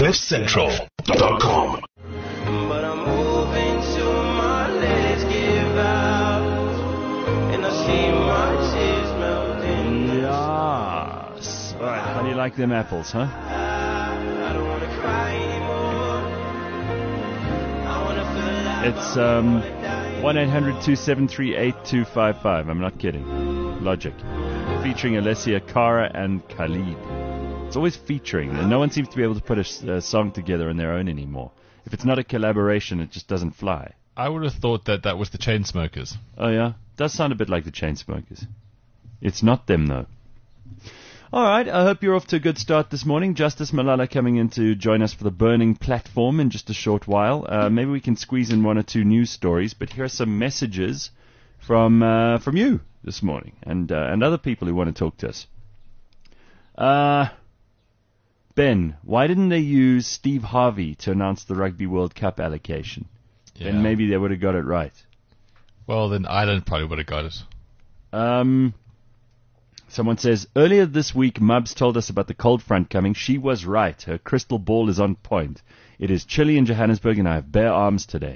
CliffCentral.com. But I'm moving to my legs give out, and I see my tears melting. Yes. All right, how do you like them apples, huh? I don't wanna cry anymore. I wanna feel like It's 1-800-273-8255. I'm not kidding. Logic. Featuring Alessia Cara and Khalid. It's always featuring, and no one seems to be able to put a song together on their own anymore. If it's not a collaboration, it just doesn't fly. I would have thought that was the Chainsmokers. Oh, yeah? Does sound a bit like the Chainsmokers. It's not them, though. All right, I hope you're off to a good start this morning. Justice Malala coming in to join us for the burning platform in just a short while. Maybe we can squeeze in one or two news stories, but here are some messages from you this morning and other people who want to talk to us. Ben, why didn't they use Steve Harvey to announce the Rugby World Cup allocation? Yeah. Then maybe they would have got it right. Well, then Ireland probably would have got it. Someone says, earlier this week, Mubs told us about the cold front coming. She was right. Her crystal ball is on point. It is chilly in Johannesburg, and I have bare arms today.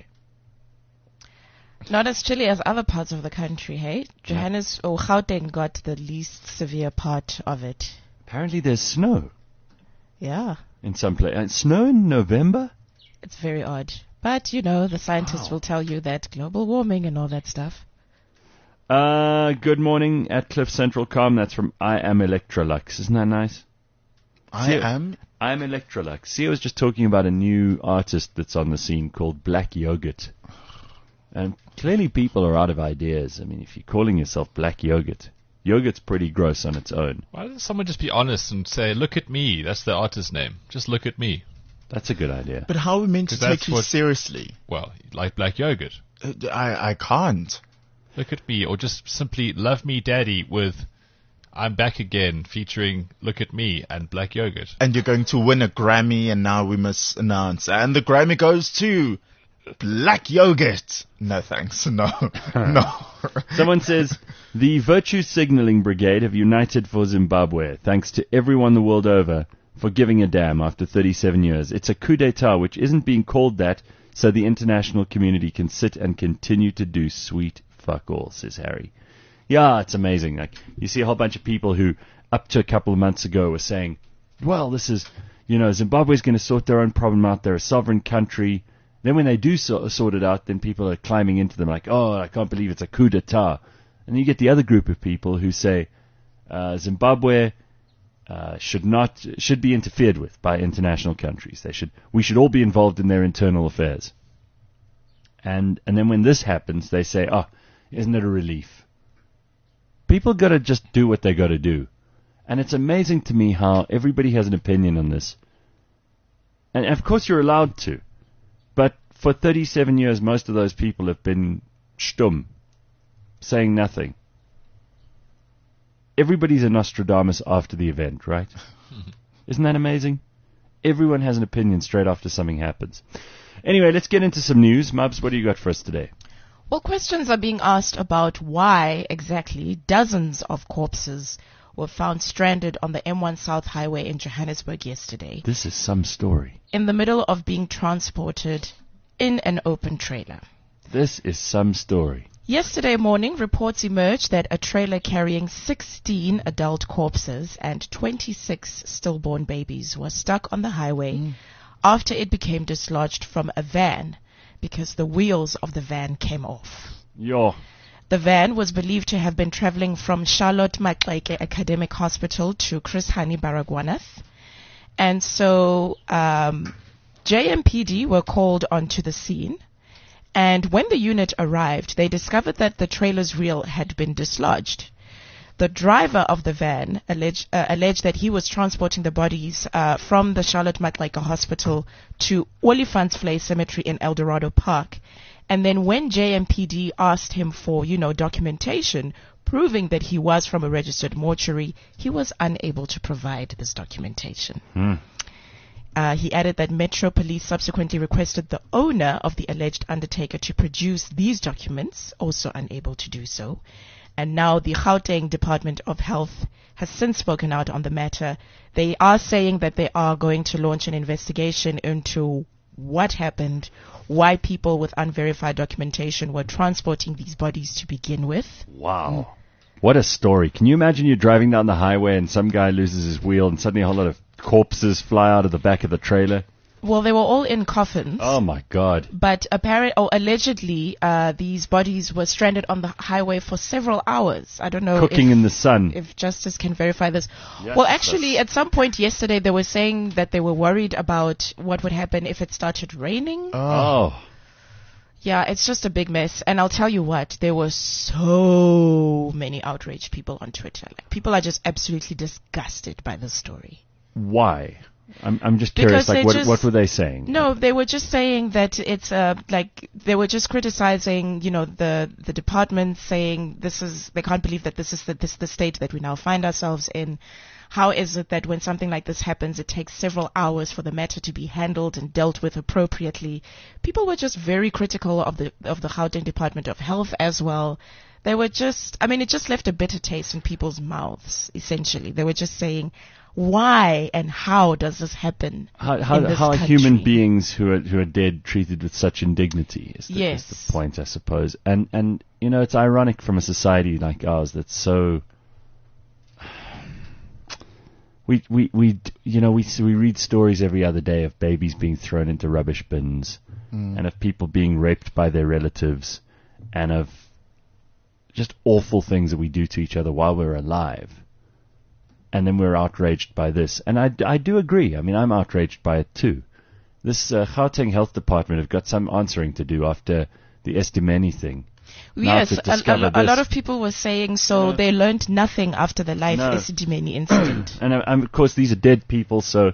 Not as chilly as other parts of the country, hey? Gauteng got the least severe part of it. Apparently there's snow Yeah, in some place. Snow in November? it's very odd. But, you know, the scientists will tell you that global warming and all that stuff. Good morning at Cliff Central Com. That's from I Am Electrolux. Isn't that nice? I am Electrolux. See, I was just talking about a new artist that's on the scene called Black Yogurt. And clearly people are out of ideas. I mean, if you're calling yourself Black Yogurt, yogurt's pretty gross on its own. Why doesn't someone just be honest and say, look at me? That's the artist's name. Just look at me. That's a good idea. But how are we meant to 'Cause take that's you what- seriously? Well, like Black Yogurt. I can't. Look at me. Or just simply Love Me Daddy with I'm Back Again featuring Look at Me and Black Yogurt. And you're going to win a Grammy, and now we must announce. And the Grammy goes to Black Yogurt. No thanks. No. No. Someone says, the Virtue Signaling Brigade have united for Zimbabwe. Thanks to everyone the world over for giving a damn after 37 years. It's a coup d'etat which isn't being called that, so the international community can sit and continue to do sweet fuck all, says Harry. Yeah, it's amazing. Like, you see a whole bunch of people who, up to a couple of months ago, were saying, well, this is, Zimbabwe's going to sort their own problem out. They're a sovereign country. Then when they do sort it out, then people are climbing into them like, oh, I can't believe it's a coup d'etat. And then you get the other group of people who say Zimbabwe should be interfered with by international countries. We should all be involved in their internal affairs. And then when this happens, they say, oh, isn't it a relief? People got to just do what they got to do. And it's amazing to me how everybody has an opinion on this. And of course you're allowed to. But for 37 years, most of those people have been stumm, saying nothing. Everybody's a Nostradamus after the event, right? Isn't that amazing? Everyone has an opinion straight after something happens. Anyway, let's get into some news. Mubs, what do you got for us today? Well, questions are being asked about why exactly dozens of corpses were found stranded on the M1 South Highway in Johannesburg yesterday, This is some story. in the middle of being transported in an open trailer. This is some story. Yesterday morning, reports emerged that a trailer carrying 16 adult corpses and 26 stillborn babies was stuck on the highway after it became dislodged from a van because the wheels of the van came off. Yo. The van was believed to have been traveling from Charlotte Maxeke Academic Hospital to Chris Hani Baragwanath. And so JMPD were called onto the scene. And when the unit arrived, they discovered that the trailer's reel had been dislodged. The driver of the van alleged that he was transporting the bodies from the Charlotte Maxeke Hospital to Olifantsvlei Cemetery in Eldorado Park. And then when JMPD asked him for, documentation proving that he was from a registered mortuary, he was unable to provide this documentation. He added that Metro Police subsequently requested the owner of the alleged undertaker to produce these documents, also unable to do so. And now the Gauteng Department of Health has since spoken out on the matter. They are saying that they are going to launch an investigation into what happened, why people with unverified documentation were transporting these bodies to begin with. Wow. What a story. Can you imagine you're driving down the highway and some guy loses his wheel and suddenly a whole lot of corpses fly out of the back of the trailer? Well, they were all in coffins. Oh, my God. But allegedly, these bodies were stranded on the highway for several hours. I don't know Cooking in the sun. if Justice can verify this. Yes, Well, actually, at some point yesterday, they were saying that they were worried about what would happen if it started raining. Oh. Yeah, it's just a big mess. And I'll tell you what, there were so many outraged people on Twitter. Like, people are just absolutely disgusted by this story. Why? I'm just curious, Because like, what were they saying? No, they were just saying that it's like they were just criticizing, the department, saying they can't believe that this is the state that we now find ourselves in. How is it that when something like this happens, it takes several hours for the matter to be handled and dealt with appropriately? People were just very critical of the Gauteng Department of Health as well. They were just, it just left a bitter taste in people's mouths, essentially. They were just saying, why and how does this happen? How in this are country? human beings who are dead treated with such indignity? Is the point, I suppose. And it's ironic from a society like ours that's so. We read stories every other day of babies being thrown into rubbish bins, and of people being raped by their relatives, and of just awful things that we do to each other while we're alive. And then we're outraged by this. And I do agree. I'm outraged by it too. This Gauteng Health Department have got some answering to do after the Estimeni thing. Yes, a lot of people were saying they learned nothing after the Life Esidimeni incident. And of course, these are dead people, so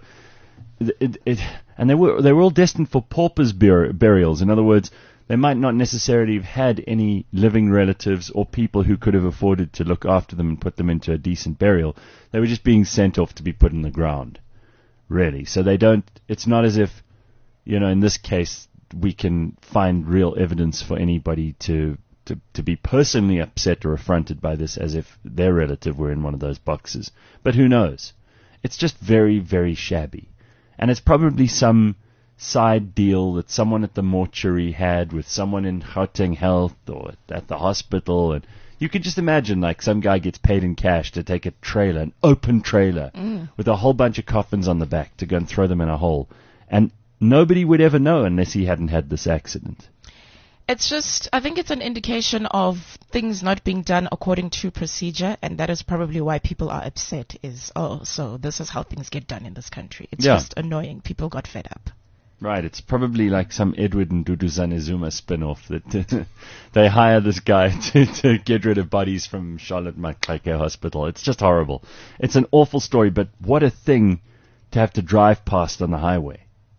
and they were all destined for paupers' burials. In other words, they might not necessarily have had any living relatives or people who could have afforded to look after them and put them into a decent burial. They were just being sent off to be put in the ground, really. So it's not as if, in this case, we can find real evidence for anybody to be personally upset or affronted by this as if their relative were in one of those boxes. But who knows? It's just very, very shabby. And it's probably some side deal that someone at the mortuary had with someone in Gauteng Health or at the hospital. And you could just imagine, like, some guy gets paid in cash to take a trailer, an open trailer, with a whole bunch of coffins on the back to go and throw them in a hole. And nobody would ever know unless he hadn't had this accident. It's just, I think it's an indication of things not being done according to procedure, and that is probably why people are upset, so this is how things get done in this country. It's just annoying. People got fed up. Right, it's probably like some Edward and Duduzane Zuma spin-off that they hire this guy to get rid of bodies from Charlotte Maxeke Hospital. It's just horrible. It's an awful story, but what a thing to have to drive past on the highway.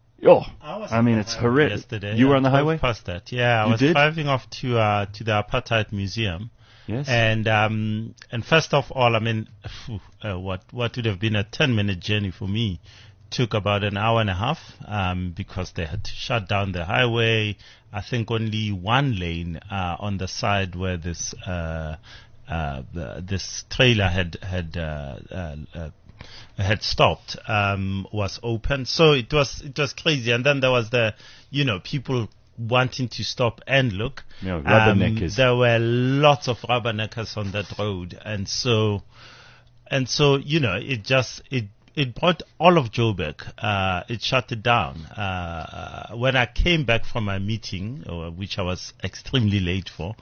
It's horrific. Yesterday. You were on the highway? Past that, yeah. I was driving off to the Apartheid Museum. Yes. And first of all, what would have been a 10-minute journey for me took about an hour and a half because they had to shut down the highway. I think only one lane on the side where this trailer had stopped was open. So it was crazy. And then there was the people wanting to stop and look. Rubberneckers. There were lots of rubberneckers on that road, and so it brought all of Joburg. It shut it down. When I came back from my meeting, which I was extremely late for,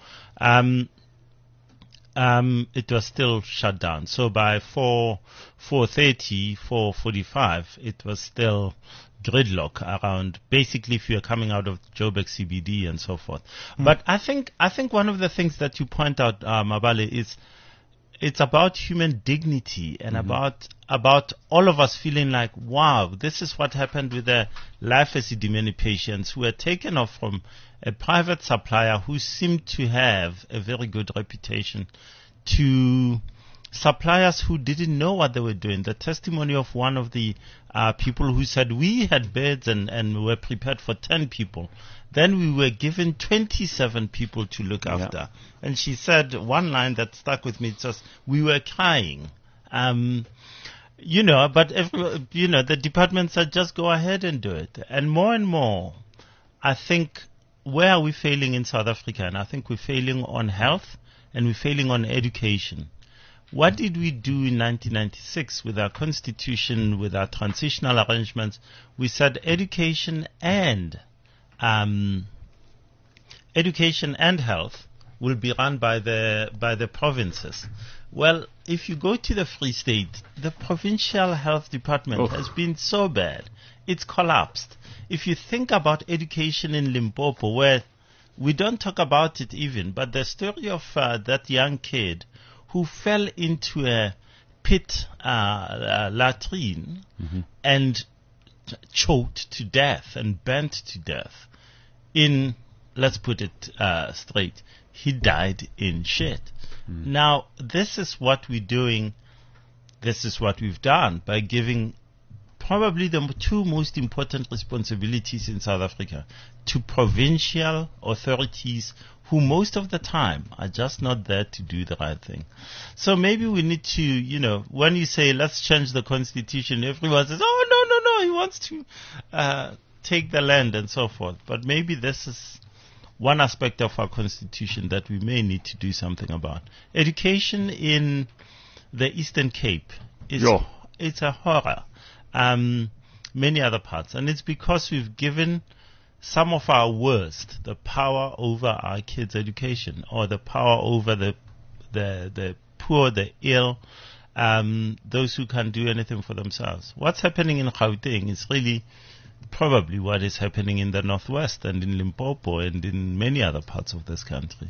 it was still shut down. So by 4:30, 4:45, it was still gridlock around, basically, if you're coming out of Joburg CBD and so forth. But I think one of the things that you point out, Mabale, is it's about human dignity and about all of us feeling like, wow, this is what happened with the Life Esidimeni patients who were taken off from a private supplier who seemed to have a very good reputation to suppliers who didn't know what they were doing. The testimony of one of the people who said, we had beds and were prepared for 10 people. Then we were given 27 people to look after. And she said one line that stuck with me. It says, we were crying. But the department said, just go ahead and do it. And more, I think, where are we failing in South Africa? And I think we're failing on health and we're failing on education. What did we do in 1996 with our constitution, with our transitional arrangements? We said education and health will be run by the provinces. Well, if you go to the Free State, the provincial health department has been so bad, it's collapsed. If you think about education in Limpopo, where we don't talk about it even, but the story of that young kid who fell into a pit latrine and choked to death and burnt to death in, let's put it straight, he died in shit. Now, this is what we're doing, this is what we've done by giving probably the two most important responsibilities in South Africa to provincial authorities who most of the time are just not there to do the right thing. So maybe we need to, when you say let's change the constitution, everyone says, oh, no, he wants to take the land and so forth. But maybe this is one aspect of our constitution that we may need to do something about. Education in the Eastern Cape it's a horror. Many other parts. And it's because we've given some of our worst the power over our kids' education, or the power over the poor, the ill, those who can't do anything for themselves. What's happening in Gauteng is really probably what is happening in the Northwest and in Limpopo and in many other parts of this country.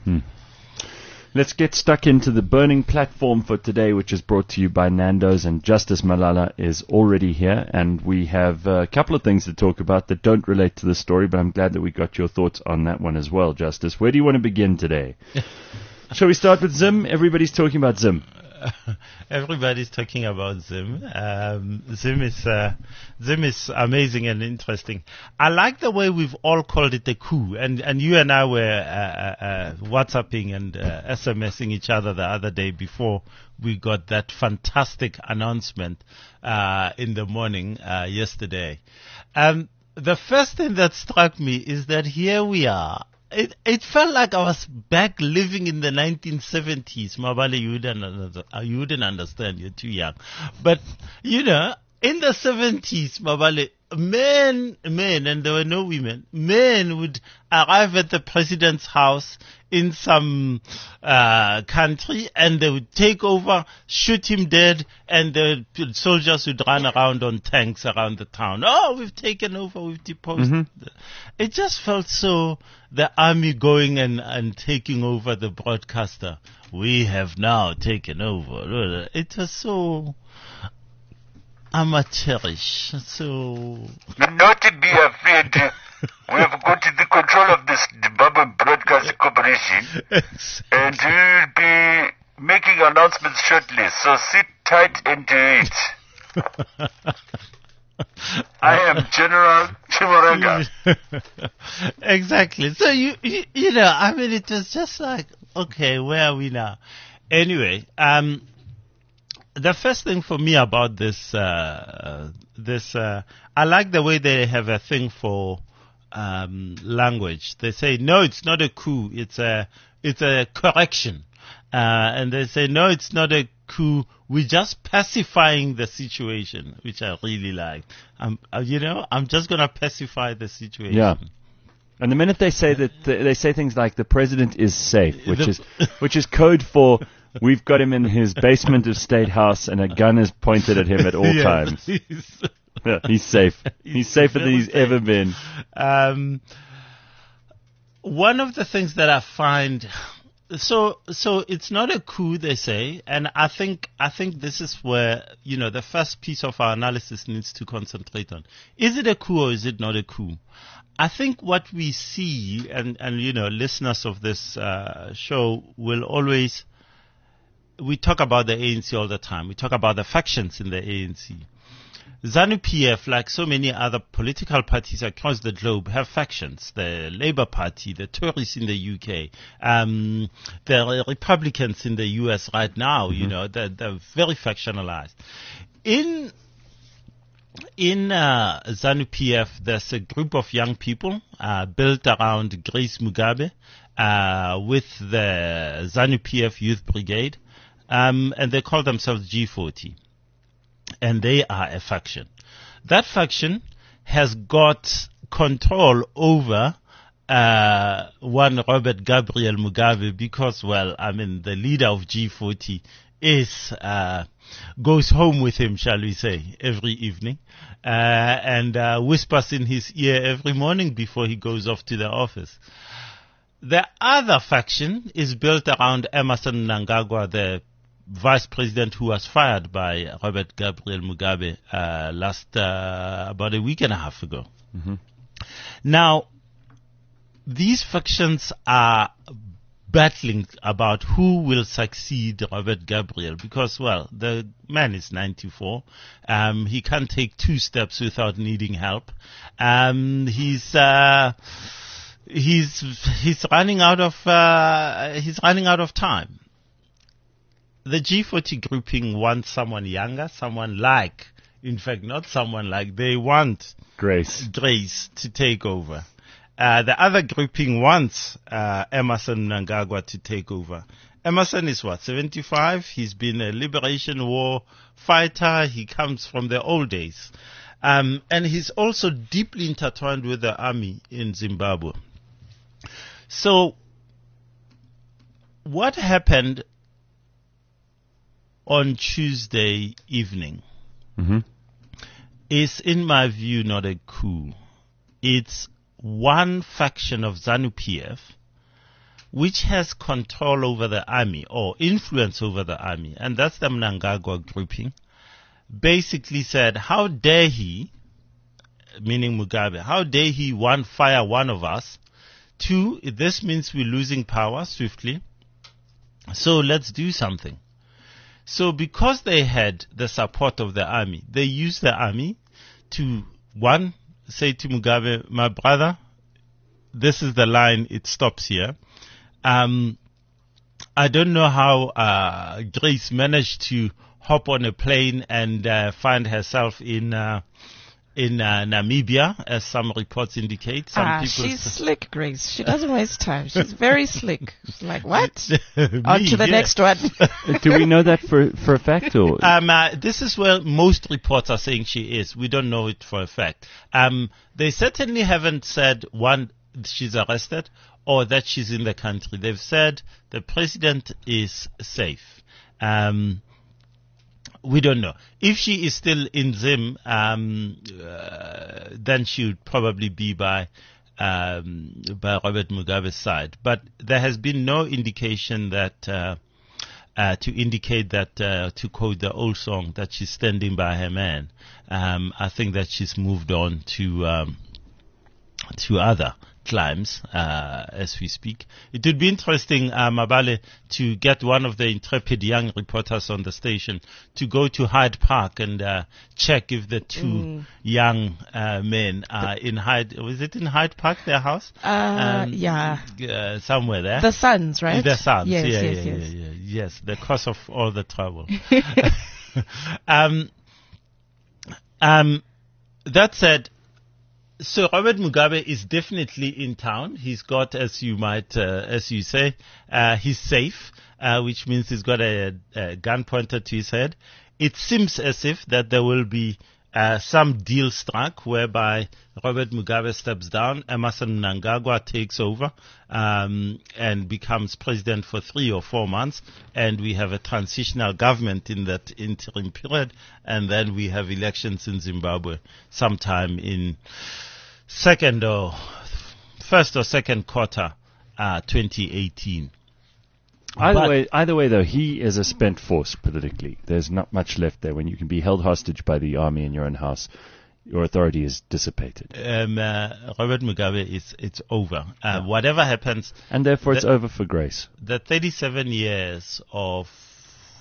Let's get stuck into the burning platform for today, which is brought to you by Nando's, and Justice Malala is already here, and we have a couple of things to talk about that don't relate to the story, but I'm glad that we got your thoughts on that one as well, Justice. Where do you want to begin today? Shall we start with Zim? Everybody's talking about Zim. Everybody's talking about Zim. Zim is amazing and interesting. I like the way we've all called it a coup, and you and I were WhatsApping and SMSing each other the other day before we got that fantastic announcement in the morning yesterday. The first thing that struck me is that here we are. It felt like I was back living in the 1970s. Mabale, you wouldn't understand. You're too young. But, in the 70s, Mabale, men, and there were no women, men would arrive at the president's house in some country, and they would take over, shoot him dead, and the soldiers would run around on tanks around the town. Oh, we've taken over, we've deposed. It just felt so, the army going and taking over the broadcaster. We have now taken over. It was so amateurish. So not to be afraid. We have got the control of this Zimbabwe Broadcasting Corporation, and we'll be making announcements shortly. So sit tight and do it. I am General Chimurenga. Exactly. So it was just like, okay, where are we now? Anyway, the first thing for me about this, I like the way they have a thing for language. They say, no, it's not a coup. It's a correction. And they say, no, it's not a coup. We're just pacifying the situation, which I really like. I'm just going to pacify the situation. Yeah. And the minute they say that, they say things like the president is safe, which is code for we've got him in his basement of State House and a gun is pointed at him at all times. He's safe. He's safer than he's ever been. One of the things that I find, so it's not a coup, they say, and I think this is where, the first piece of our analysis needs to concentrate on. Is it a coup or is it not a coup? I think what we see, and listeners of this show will always we talk about the ANC all the time. We talk about the factions in the ANC. ZANU-PF, like so many other political parties across the globe, have factions. The Labour Party, the Tories in the UK, the Republicans in the US right now, you know, they're very factionalized. In ZANU-PF, there's a group of young people built around Grace Mugabe with the ZANU-PF Youth Brigade, and they call themselves G40. And they are a faction. That faction has got control over one Robert Gabriel Mugabe because, well, I mean, the leader of G40 goes home with him, shall we say, every evening, and whispers in his ear every morning before he goes off to the office. The other faction is built around Emmerson Mnangagwa, the vice president who was fired by Robert Gabriel Mugabe about a week and a half ago. Now, these factions are battling about who will succeed Robert Gabriel because, well, the man is 94. He can't take 2 steps without needing help. He's running out of time. The G40 grouping wants someone younger, they want Grace to take over. The other grouping wants Emmerson Mnangagwa to take over. Emerson is 75? He's been a liberation war fighter. He comes from the old days. And he's also deeply intertwined with the army in Zimbabwe. So, what happened on Tuesday evening is, in my view, not a coup. It's one faction of ZANU-PF which has control over the army or influence over the army, and that's the Mnangagwa grouping, basically said, how dare he, meaning Mugabe, how dare he, one, fire one of us, 2, this means we're losing power swiftly, so let's do something. So because they had the support of the army, they used the army to, 1, say to Mugabe, my brother, this is the line, it stops here. I don't know how Grace managed to hop on a plane and find herself in Namibia, as some reports indicate. She's slick, Grace. She doesn't waste time. She's very slick. She's like, what? On to the next one. Do we know that for a fact? Or? This is where most reports are saying she is. We don't know it for a fact. They certainly haven't said, 1, she's arrested, or that she's in the country. They've said the president is safe. We don't know. If she is still in Zim, then she would probably be by Robert Mugabe's side. But there has been no indication that to quote the old song, that she's standing by her man. I think that she's moved on to other climbs as we speak. It would be interesting, Mabale, to get one of the intrepid young reporters on the station to go to Hyde Park and check if the 2 young men are in Hyde. Was it in Hyde Park, their house? Yeah. Somewhere there. The Sons, right? The Sons. Yes, Yes, the cause of all the trouble. That said, so Robert Mugabe is definitely in town. He's got, as you say, he's safe, which means he's got a gun pointed to his head. It seems as if that there will be some deal struck whereby Robert Mugabe steps down, Emmerson Mnangagwa takes over, and becomes president for 3 or 4 months, and we have a transitional government in that interim period, and then we have elections in Zimbabwe sometime in first or second quarter 2018. Either way, though, he is a spent force politically. There's not much left there. When you can be held hostage by the army in your own house, your authority is dissipated. Robert Mugabe, it's over. Whatever happens, and therefore it's over for Grace. The 37 years of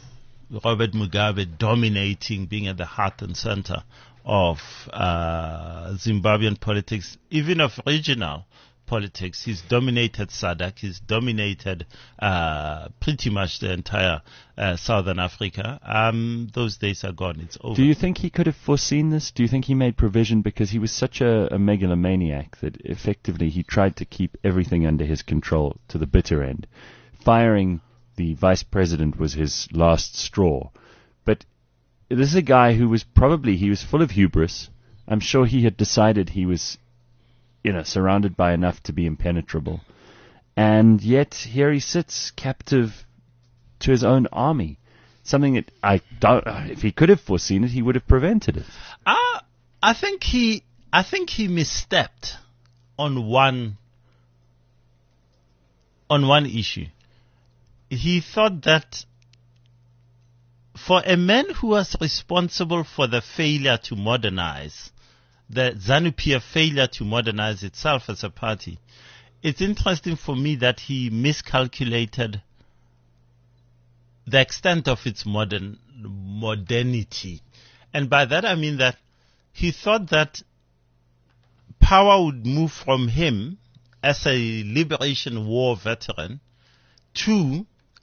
Robert Mugabe dominating, being at the heart and center of Zimbabwean politics, even of regional politics. He's dominated SADC. He's dominated pretty much the entire Southern Africa. Those days are gone. It's over. Do you think he could have foreseen this? Do you think he made provision because he was such a megalomaniac that effectively he tried to keep everything under his control to the bitter end? Firing the vice president was his last straw. But this is a guy who was he was full of hubris. I'm sure he had decided he was, surrounded by enough to be impenetrable. And yet here he sits captive to his own army. Something that if he could have foreseen it, he would have prevented it. I think he misstepped on one issue. He thought that for a man who was responsible for the failure to modernize, the ZANU-PF failure to modernize itself as a party, it's interesting for me that he miscalculated the extent of its modernity. And by that I mean that he thought that power would move from him as a liberation war veteran to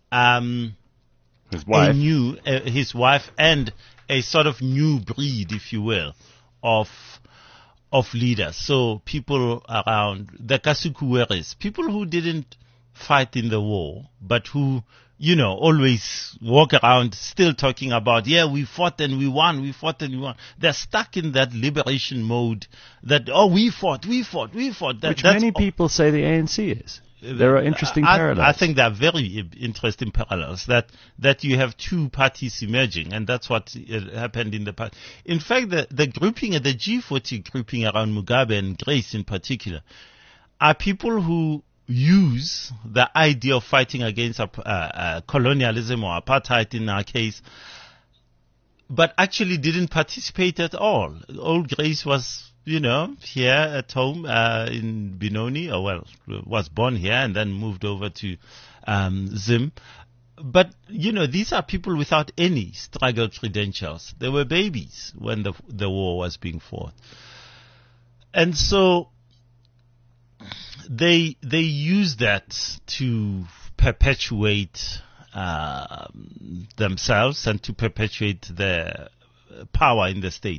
his wife and a sort of new breed, if you will, of leaders. So people around the Kasukuweres, people who didn't fight in the war, but who, always walk around still talking about, we fought and we won. They're stuck in that liberation mode that, we fought. Which many people say the ANC is. There are interesting parallels. I think there are very interesting parallels that you have two parties emerging, and that's what happened in the past. In fact, the grouping, the G40 grouping around Mugabe and Grace in particular, are people who use the idea of fighting against colonialism or apartheid in our case, but actually didn't participate at all. Old Grace was here at home in Benoni, was born here and then moved over to Zim. But, these are people without any struggle credentials. They were babies when the war was being fought. And so they use that to perpetuate themselves and to perpetuate their power in the state.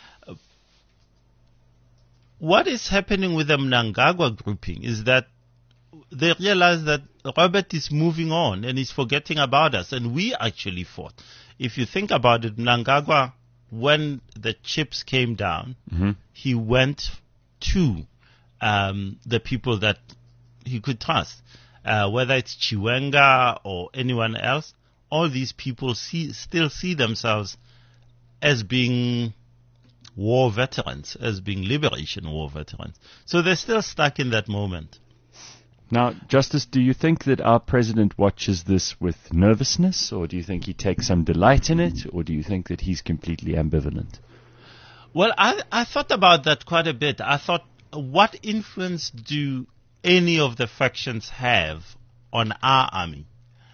What is happening with the Mnangagwa grouping is that they realize that Robert is moving on and he's forgetting about us, and we actually fought. If you think about it, Mnangagwa, when the chips came down, he went to the people that he could trust, whether it's Chiwenga or anyone else. All these people still see themselves as being war veterans, as being liberation war veterans. So they're still stuck in that moment. Now, Justice, do you think that our president watches this with nervousness, or do you think he takes some delight in it, or do you think that he's completely ambivalent? Well, I thought about that quite a bit. I thought, what influence do any of the factions have on our army?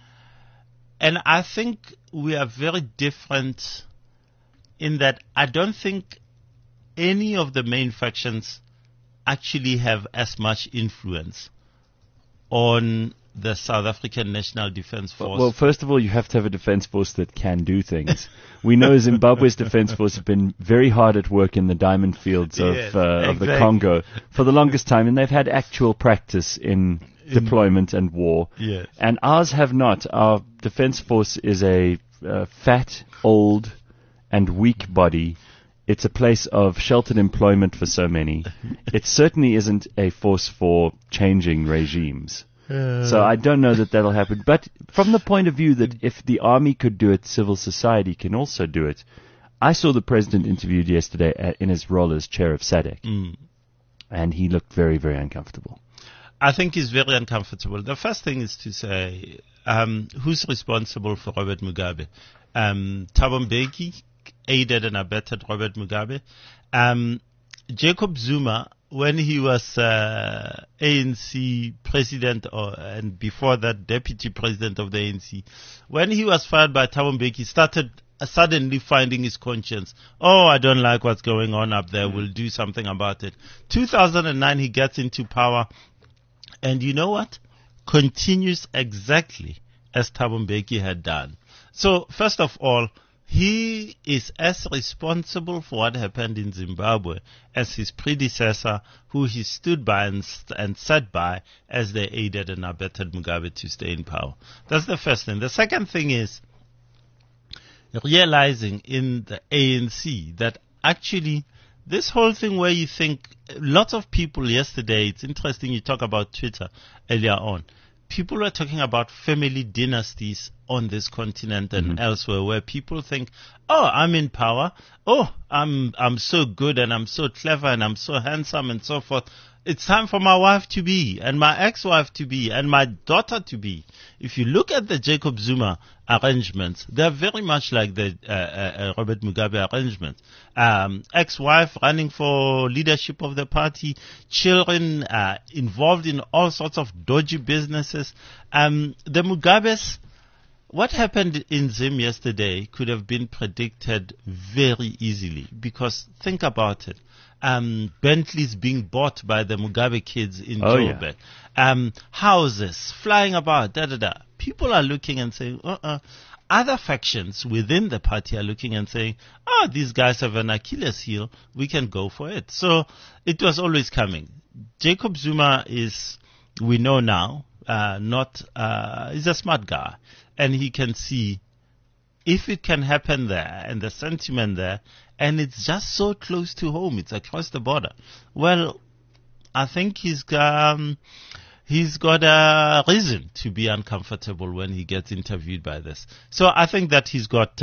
And I think we are very different in that I don't think any of the main factions actually have as much influence on the South African National Defence Force. Well, first of all, you have to have a defence force that can do things. We know Zimbabwe's defence force have been very hard at work in the diamond fields of the Congo for the longest time, and they've had actual practice in deployment and war. Yes. And ours have not. Our defence force is a fat, old, and weak body. It's a place of sheltered employment for so many. It certainly isn't a force for changing regimes. So I don't know that that'll happen. But from the point of view that if the army could do it, civil society can also do it. I saw the president interviewed yesterday in his role as chair of SADC, and he looked very, very uncomfortable. I think he's very uncomfortable. The first thing is to say, who's responsible for Robert Mugabe? Thabo Mbeki aided and abetted Robert Mugabe. Jacob Zuma when he was ANC president, and before that deputy president of the ANC, when he was fired by Thabo Mbeki, he started suddenly finding his conscience. Oh, I don't like what's going on up there. We'll do something about it. 2009, he gets into power, and you know what? Continues exactly as Thabo Mbeki had done. So, first of all, he is as responsible for what happened in Zimbabwe as his predecessor, who he stood by and sat by as they aided and abetted Mugabe to stay in power. That's the first thing. The second thing is realizing in the ANC that actually this whole thing where you think lots of people yesterday, it's interesting you talk about Twitter earlier on, people were talking about family dynasties on this continent and elsewhere, where people think, oh, I'm in power, oh, I'm so good and I'm so clever and I'm so handsome and so forth. It's time for my wife to be, and my ex-wife to be, and my daughter to be. If you look at the Jacob Zuma arrangements, they're very much like the Robert Mugabe arrangements. Ex-wife running for leadership of the party, children involved in all sorts of dodgy businesses. The Mugabes, what happened in Zim yesterday could have been predicted very easily, because think about it. Bentleys being bought by the Mugabe kids in Joburg. Yeah. Houses flying about, People are looking and saying, Other factions within the party are looking and saying, these guys have an Achilles heel, we can go for it. So it was always coming. Jacob Zuma is, we know now, he's a smart guy, and he can see if it can happen there and the sentiment there, and it's just so close to home, it's across the border. Well, I think he's got a reason to be uncomfortable when he gets interviewed by this. So I think that he's got,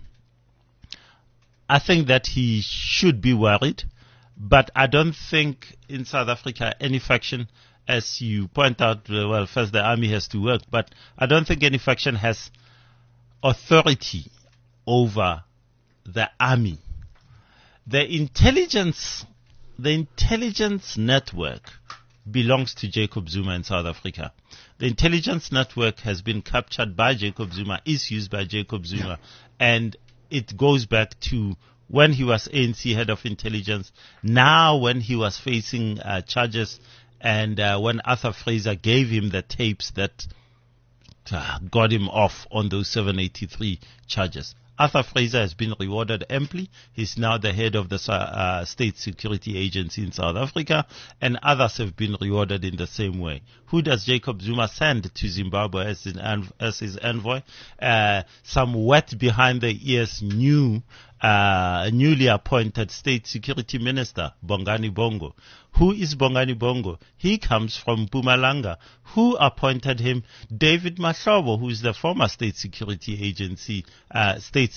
I think that he should be worried, but I don't think in South Africa any faction, as you point out, well, first the army has to work, but I don't think any faction has authority over the army. The intelligence network belongs to Jacob Zuma in South Africa. The intelligence network has been captured by Jacob Zuma, is used by Jacob Zuma, and it goes back to when he was ANC head of intelligence, now when he was facing charges, and when Arthur Fraser gave him the tapes that got him off on those 783 charges. Arthur Fraser has been rewarded amply. He's now the head of the State Security Agency in South Africa, and others have been rewarded in the same way. Who does Jacob Zuma send to Zimbabwe as his envoy? Some wet behind the ears newly appointed State Security Minister, Bongani Bongo. Who is Bongani Bongo? He comes from Mpumalanga. Who appointed him? David Mahlobo, who is the former State Security Agency, State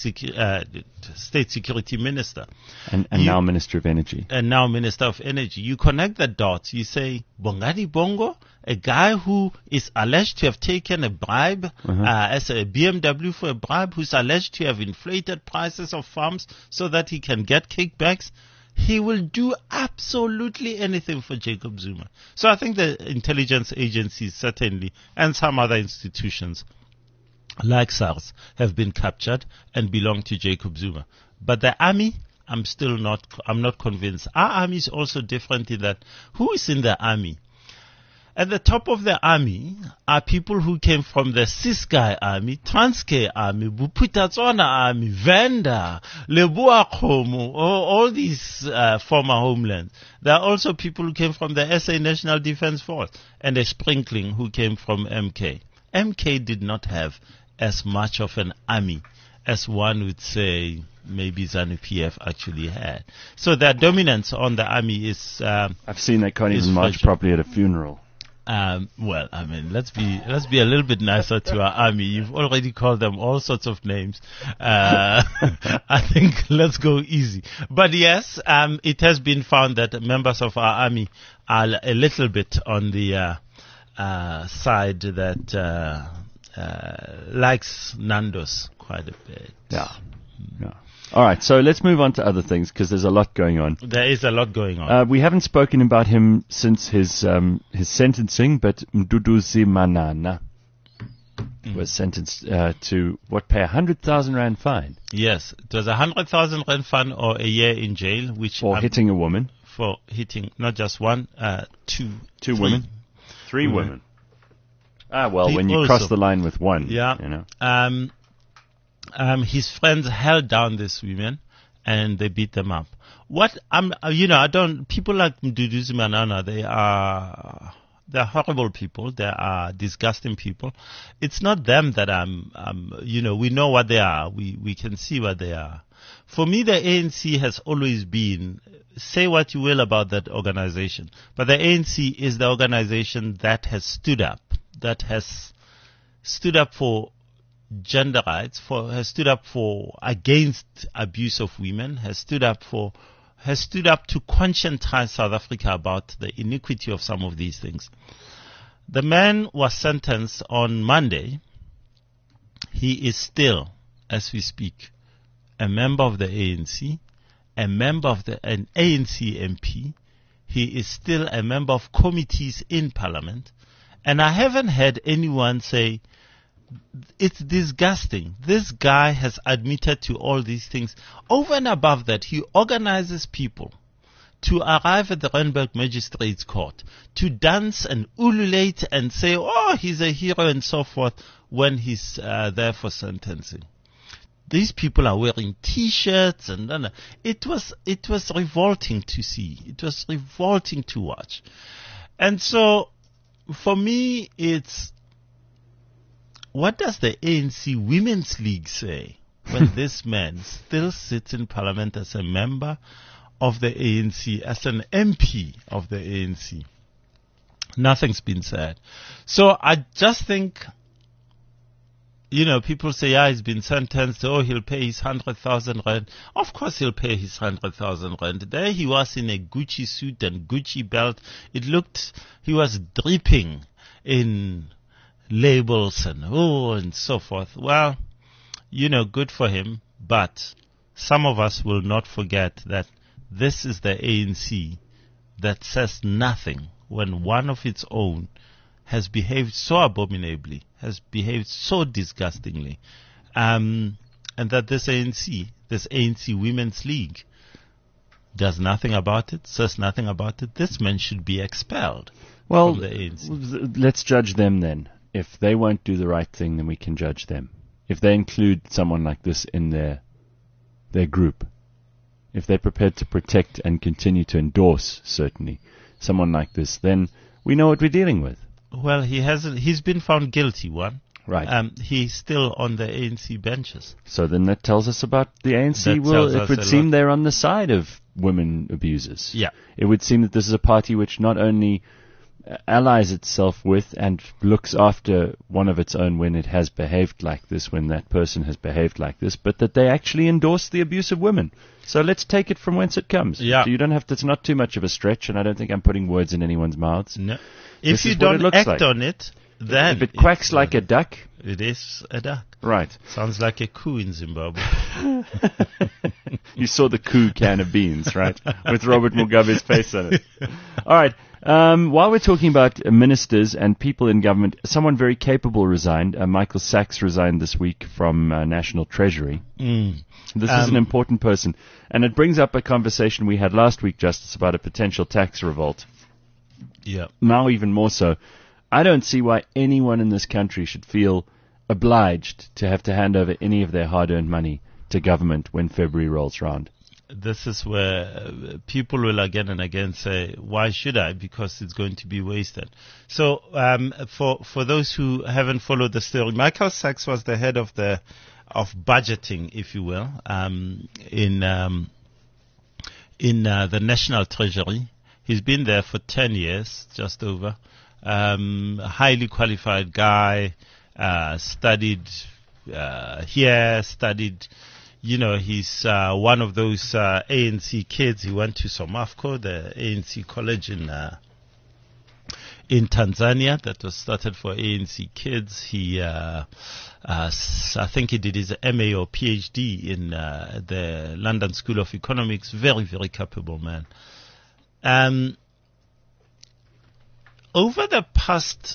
Security Minister. And now Minister of Energy. And now Minister of Energy. You connect the dots. You say, Bongani Bongo, a guy who is alleged to have taken a bribe, as a BMW for a bribe, who's alleged to have inflated prices of farms so that he can get kickbacks. He will do absolutely anything for Jacob Zuma. So I think the intelligence agencies certainly, and some other institutions like SARS, have been captured and belong to Jacob Zuma. But the army, I'm not convinced. Our army is also different in that who is in the army? At the top of the army are people who came from the Ciskei Army, Transkei Army, Buputatswana Army, Venda, Leboa Khomo, all these former homelands. There are also people who came from the SA National Defence Force, and a sprinkling who came from MK. MK did not have as much of an army as one would say maybe ZANU-PF actually had. So their dominance on the army is... I've seen they can't even march properly at a funeral. Well, I mean, let's be a little bit nicer to our army. You've already called them all sorts of names. I think let's go easy. But yes, it has been found that members of our army are a little bit on the side that likes Nando's quite a bit. Yeah. All right, so let's move on to other things because there's a lot going on. There is a lot going on. We haven't spoken about him since his sentencing, but Mduduzi Manana was sentenced to pay 100,000 rand fine Yes, it was 100,000 rand fine or a year in jail, which for hitting a woman. for hitting not just one, two Two three. women? Three women. Ah, well, when you Also- cross the line with one, Yeah. you know. His friends held down these women and they beat them up. People like Mduduzi Manana, they're horrible people. They are disgusting people. It's not them that we know what they are. We can see what they are. For me, the ANC has always been, say what you will about that organization, but the ANC is the organization that has stood up for gender rights, has stood up for against abuse of women, has stood up to conscientize South Africa about the iniquity of some of these things. The man was sentenced on Monday. He is still, as we speak, a member of the ANC, an ANC MP. He is still a member of committees in Parliament. And I haven't heard anyone say, it's disgusting. This guy has admitted to all these things. Over and above that, he organizes people to arrive at the Randburg Magistrates Court, to dance and ululate and say, oh, he's a hero and so forth when he's there for sentencing. These people are wearing T-shirts and it was revolting to see. It was revolting to watch. And so, for me, it's, what does the ANC Women's League say when this man still sits in Parliament as a member of the ANC, as an MP of the ANC? Nothing's been said. So I just think, people say, he's been sentenced, he'll pay his 100,000 rand. Of course he'll pay his 100,000 rand. There he was in a Gucci suit and Gucci belt. He was dripping in labels and so forth. Well, good for him, but some of us will not forget that this is the ANC that says nothing when one of its own has behaved so abominably, has behaved so disgustingly, and that this ANC Women's League, does nothing about it, says nothing about it. This man should be expelled from the ANC. Let's judge them then. If they won't do the right thing, then we can judge them. If they include someone like this in their group, if they're prepared to protect and continue to endorse, certainly, someone like this, then we know what we're dealing with. Well, he's been found guilty, one. Right. He's still on the ANC benches. So then that tells us about the ANC. It would seem they're on the side of women abusers. Yeah. It would seem that this is a party which not only allies itself with and looks after one of its own when it has behaved like this, when that person has behaved like this, but that they actually endorse the abuse of women. So let's take it from whence it comes. Yeah. You don't have to, it's not too much of a stretch, and I don't think I'm putting words in anyone's mouths. No. This If you is what it don't looks act like. on it, then... If it quacks like a duck. It is a duck. Right. Sounds like a coup in Zimbabwe. You saw the coup can of beans, right? With Robert Mugabe's face on it. All right. While we're talking about ministers and people in government, someone very capable resigned. Michael Sachs resigned this week from National Treasury. This is an important person. And it brings up a conversation we had last week, Justice, about a potential tax revolt. Yeah. Now even more so. I don't see why anyone in this country should feel obliged to have to hand over any of their hard-earned money to government when February rolls round. This is where people will again and again say, why should I? Because it's going to be wasted. So for those who haven't followed the story, Michael Sachs was the head of budgeting, if you will, in the National Treasury. He's been there for 10 years, just over. Highly qualified guy, studied here, studied, he's one of those ANC kids. He went to Somafco, the ANC college in Tanzania that was started for ANC kids. He, I think he did his MA or PhD in the London School of Economics. Very, very capable man. Over the past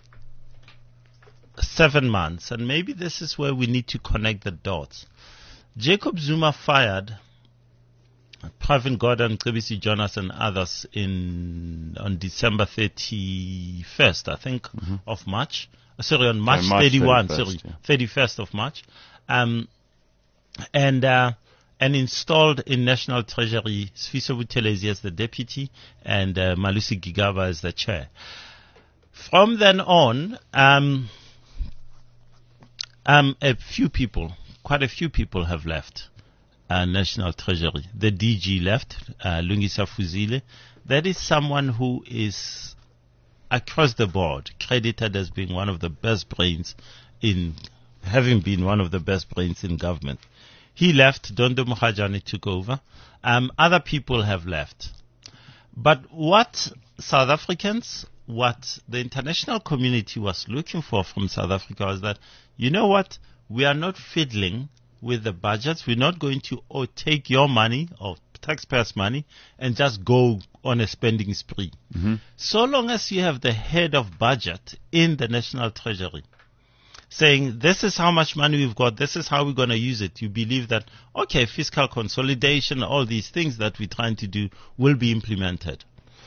7 months, and maybe this is where we need to connect the dots, Jacob Zuma fired Pravin Gordhan, Cebisi Jonas, and others on December 31st, I think, of March. Sorry, on March 31, 31st of March. And installed in National Treasury Sfiso Buthelezi as the deputy and Malusi Gigaba as the chair. From then on, quite a few people have left National Treasury. The DG left, Lungisa Fuzile. That is someone who is across the board credited as being one of the best brains having been one of the best brains in government. He left. Dondo Mukhajani took over. Other people have left. But what the international community was looking for from South Africa was that, you know what, we are not fiddling with the budgets. We're not going to take your money or taxpayers' money and just go on a spending spree. So long as you have the head of budget in the National Treasury saying, this is how much money we've got, this is how we're going to use it, you believe that, okay, fiscal consolidation, all these things that we're trying to do will be implemented.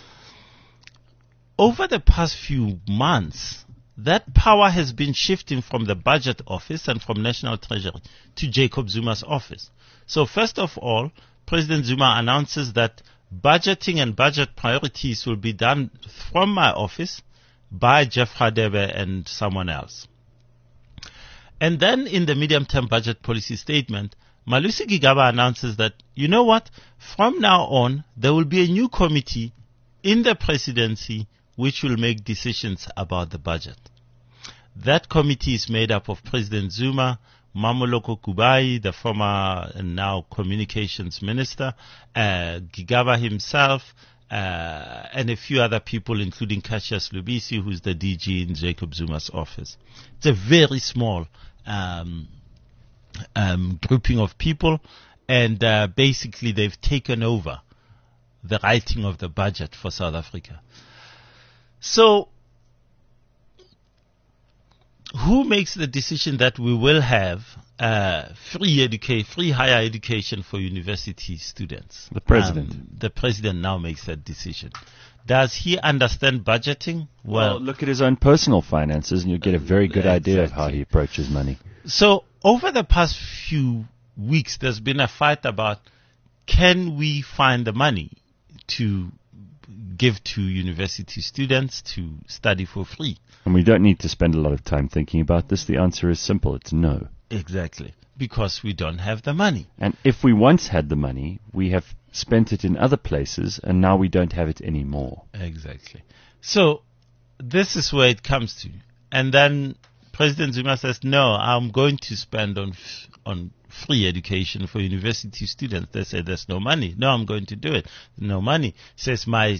Over the past few months, that power has been shifting from the budget office and from National Treasury to Jacob Zuma's office. So first of all, President Zuma announces that budgeting and budget priorities will be done from my office by Jeff Radebe and someone else. And then in the medium-term budget policy statement, Malusi Gigaba announces that, you know what, from now on, there will be a new committee in the presidency which will make decisions about the budget. That committee is made up of President Zuma, Mamoloko Kubai, the former and now communications minister, Gigaba himself, and a few other people, including Cassius Lubisi, who's the DG in Jacob Zuma's office. It's a very small grouping of people, and basically they've taken over the writing of the budget for South Africa. So, who makes the decision that we will have free higher education for university students? The president. The president now makes that decision. Does he understand budgeting? Well, look at his own personal finances and you'll get a very good idea of how he approaches money. So, over the past few weeks, there's been a fight about, can we find the money to give to university students to study for free? And we don't need to spend a lot of time thinking about this. The answer is simple. It's no. Exactly. Because we don't have the money. And if we once had the money, we have spent it in other places, and now we don't have it anymore. Exactly. So, this is where it comes to. And then President Zuma says, no, I'm going to spend on free education for university students. They say there's no money. No, I'm going to do it. No money. He says my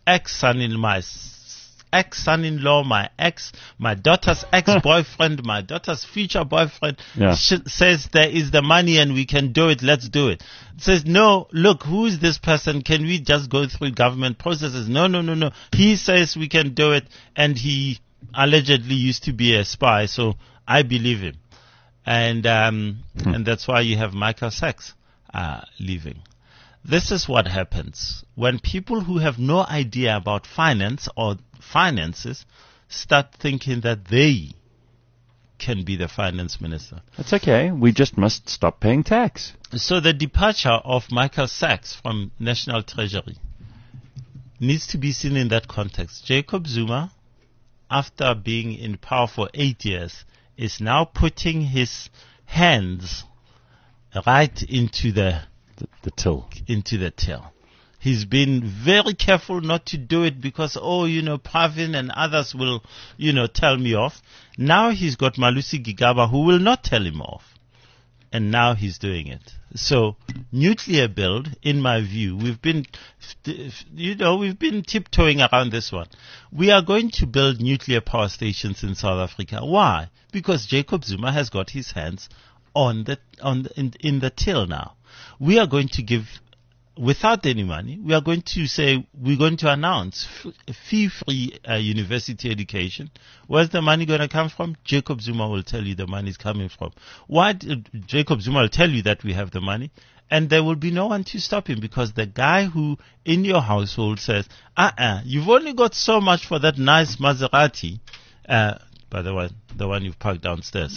ex-son-in-law, my daughter's ex-boyfriend, my daughter's future boyfriend says there is the money and we can do it. Let's do it. Says, no, look, who is this person? Can we just go through government processes? No. He says we can do it, and he allegedly used to be a spy, so I believe him. And that's why you have Michael Sachs leaving. This is what happens when people who have no idea about finance or finances start thinking that they can be the finance minister. That's okay. We just must stop paying tax. So the departure of Michael Sachs from National Treasury needs to be seen in that context. Jacob Zuma, after being in power for 8 years, is now putting his hands right into the till. Into the till. He's been very careful not to do it because, Pravin and others will, tell me off. Now he's got Malusi Gigaba who will not tell him off. and now he's doing it. So nuclear build, in my view, we've been tiptoeing around this one. We are going to build nuclear power stations in South Africa. Why? Because Jacob Zuma has got his hands in the till now. We are going to give, without any money, we are going to say we're going to announce fee-free university education. Where's the money going to come from? Jacob Zuma will tell you the money is coming from. Jacob Zuma will tell you that we have the money, and there will be no one to stop him, because the guy who in your household says, you've only got so much for that nice Maserati, by the way, the one you've parked downstairs.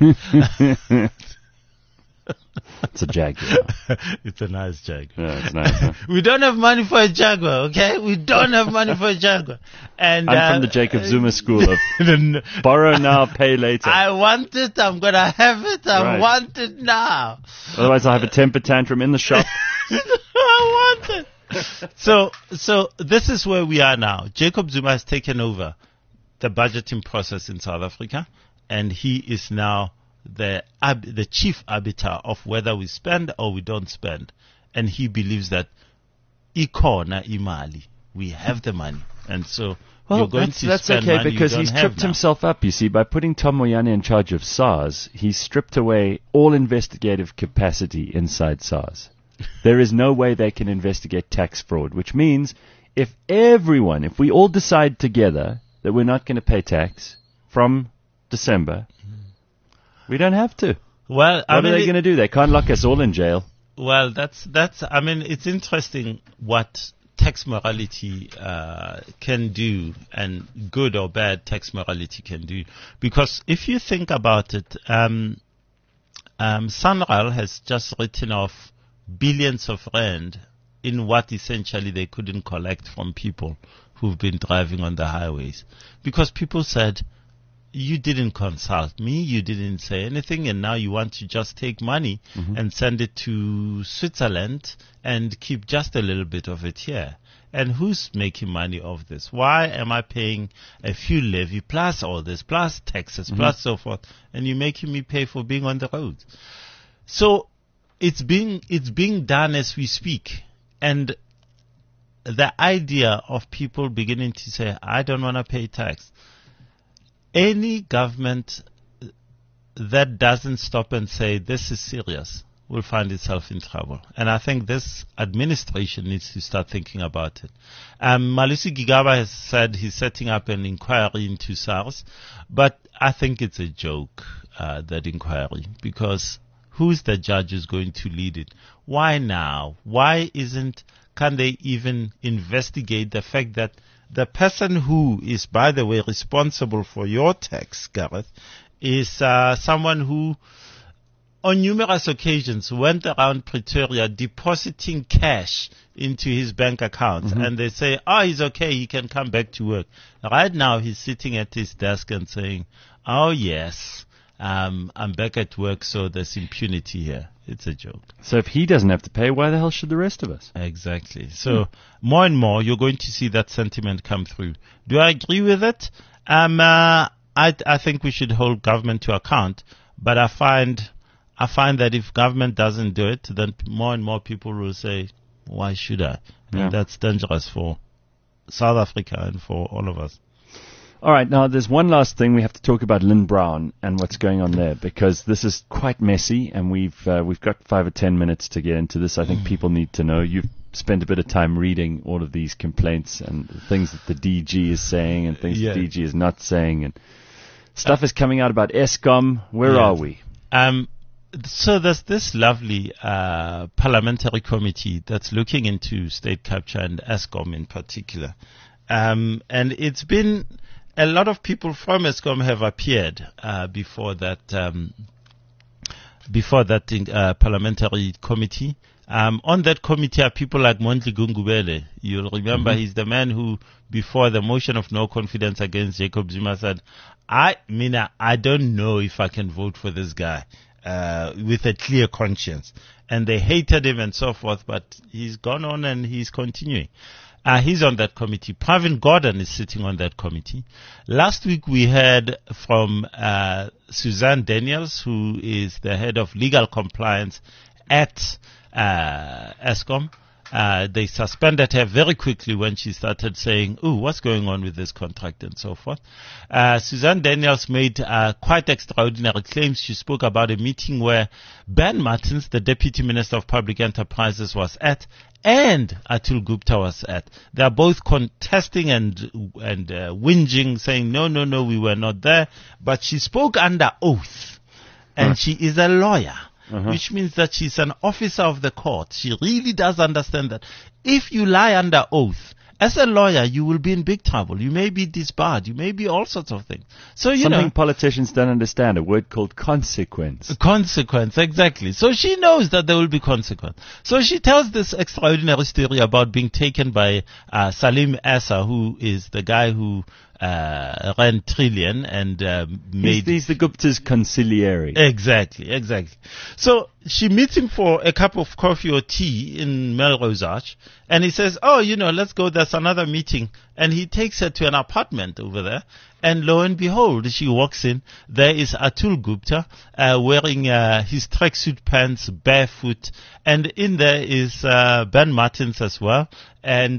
It's a Jaguar. It's a nice Jaguar. Yeah, it's nice. Huh? We don't have money for a Jaguar, okay? We don't have money for a Jaguar. And I'm from the Jacob Zuma school of borrow now, pay later. I want it. I'm gonna have it. I Right. want it now. Otherwise, I'll have a temper tantrum in the shop. I want it. So this is where we are now. Jacob Zuma has taken over the budgeting process in South Africa, and he is now the chief arbiter of whether we spend or we don't spend. And he believes that ikona imali, we have the money, and so you're going to that's spend okay, money because you don't he's have tripped now. himself up, you see, by putting Tom Moyane in charge of SARS. He's stripped away all investigative capacity inside SARS. There is no way they can investigate tax fraud, which means if we all decide together that we're not going to pay tax from December, we don't have to. Well, What are they going to do? They can't lock us all in jail. Well, that's. I mean, it's interesting what tax morality can do, and good or bad tax morality can do. Because if you think about it, Sanral has just written off billions of rand in what essentially they couldn't collect from people who've been driving on the highways, because people said, you didn't consult me, you didn't say anything, and now you want to just take money and send it to Switzerland and keep just a little bit of it here. And who's making money off this? Why am I paying a fuel levy plus all this, plus taxes, plus so forth, and you're making me pay for being on the road? So it's being done as we speak. And the idea of people beginning to say, I don't want to pay tax. Any government that doesn't stop and say this is serious will find itself in trouble. And I think this administration needs to start thinking about it. Malusi Gigaba has said he's setting up an inquiry into SARS, but I think it's a joke, that inquiry, because who's the judge who's going to lead it? Why now? Can they even investigate the fact that the person who is, by the way, responsible for your tax, Gareth, is someone who, on numerous occasions, went around Pretoria depositing cash into his bank account, and they say, he's okay, he can come back to work. Right now, he's sitting at his desk and saying, yes, I'm back at work, so there's impunity here. It's a joke. So if he doesn't have to pay, why the hell should the rest of us? Exactly. So more and more, you're going to see that sentiment come through. Do I agree with it? I think we should hold government to account, but I find that if government doesn't do it, then more and more people will say, why should I? Yeah. And that's dangerous for South Africa and for all of us. All right, now there's one last thing. We have to talk about Lynn Brown and what's going on there, because this is quite messy, and we've got 5 or 10 minutes to get into this. I think people need to know. You've spent a bit of time reading all of these complaints and things that the DG is saying and things the DG is not saying, and stuff is coming out about Eskom. Where are we? So there's this lovely parliamentary committee that's looking into state capture and Eskom in particular, and it's been. A lot of people from Eskom have appeared before that parliamentary committee. On that committee are people like Mondli Gungubele. You'll remember he's the man who, before the motion of no confidence against Jacob Zuma, said, I don't know if I can vote for this guy with a clear conscience. And they hated him and so forth, but he's gone on and he's continuing. He's on that committee. Pravin Gordhan is sitting on that committee. Last week we heard from Suzanne Daniels, who is the head of legal compliance at Eskom. They suspended her very quickly when she started saying, "Ooh, what's going on with this contract?" and so forth. Suzanne Daniels made quite extraordinary claims. She spoke about a meeting where Ben Martins, the Deputy Minister of Public Enterprises, was at, and Atul Gupta was at. They are both contesting and whinging, saying, no, we were not there. But she spoke under oath, and she is a lawyer. Which means that she's an officer of the court. She really does understand that if you lie under oath, as a lawyer, you will be in big trouble. You may be disbarred. You may be all sorts of things. So, Something politicians don't understand, a word called consequence. Consequence, exactly. So she knows that there will be consequence. So she tells this extraordinary story about being taken by Salim Essa, who is the guy who ran Trillion and made... He's the Gupta's consigliere. Exactly. So she meets him for a cup of coffee or tea in Melrose Arch, and he says, let's go, there's another meeting. And he takes her to an apartment over there, and lo and behold, she walks in. There is Atul Gupta wearing his tracksuit pants, barefoot, and in there is Ben Martins as well, and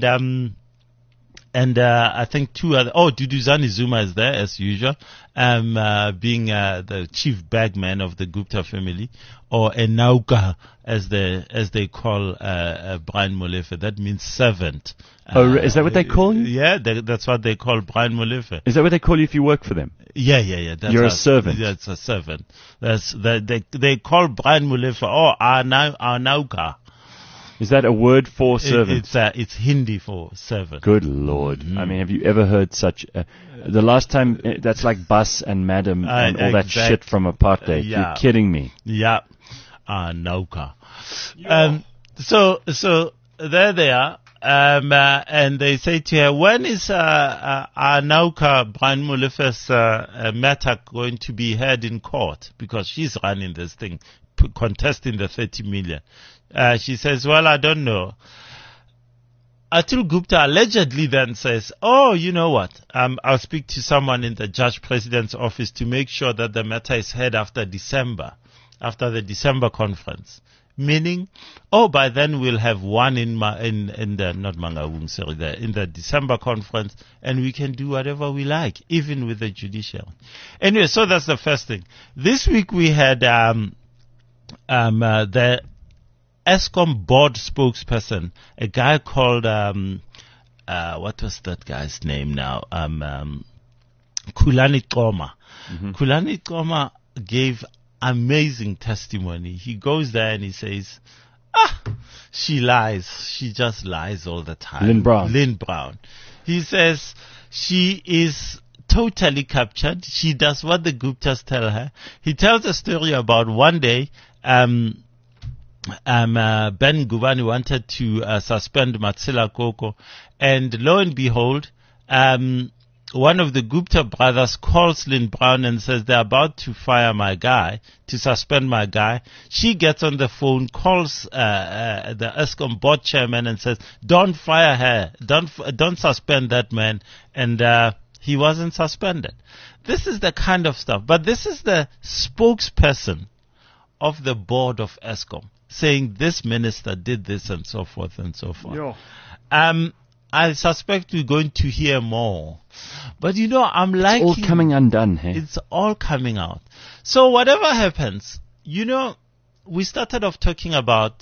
I think two other, Duduzane Zuma is there as usual, being the chief bagman of the Gupta family, or Enauka as they call Brian Molefe. That means servant. Is that what they call you? Yeah, that's what they call Brian Molefe. Is that what they call you if you work for them? Yeah. You're a servant. Yeah, it's a servant. They call Brian Molefe, Anauka. Is that a word for servant? It's Hindi for servant. Good Lord. I mean, have you ever heard such... the last time, that's like bus and madam and all that shit from apartheid. Yeah. You're kidding me. Yeah. Nauka. So there they are. And they say to her, when is Nauka Brian Molefe's matter going to be heard in court? Because she's running this thing, contesting the 30 million. She says, well, I don't know. Atul Gupta allegedly then says, you know what? I'll speak to someone in the Judge President's office to make sure that the matter is heard after the December conference. Meaning, by then we'll have one in the December conference, and we can do whatever we like, even with the judiciary. Anyway, so that's the first thing. This week we had the Eskom board spokesperson, a guy called what was that guy's name now? Khulani Qoma. Khulani Qoma gave amazing testimony. He goes there and he says, she lies. She just lies all the time. Lynn Brown. He says she is totally captured. She does what the Guptas tell her. He tells a story about one day, Ben Gubani wanted to suspend Matsila Koko, and lo and behold, one of the Gupta brothers calls Lynn Brown and says they're about to fire my guy, to suspend my guy. She gets on the phone, calls the Eskom board chairman and says, don't fire her, don't suspend that man, and he wasn't suspended. This is the kind of stuff. But this is the spokesperson of the board of Eskom saying this minister did this and so forth and so forth. Yo. I suspect we're going to hear more. But I'm liking... It's all coming undone, hey? It's all coming out. So whatever happens, we started off talking about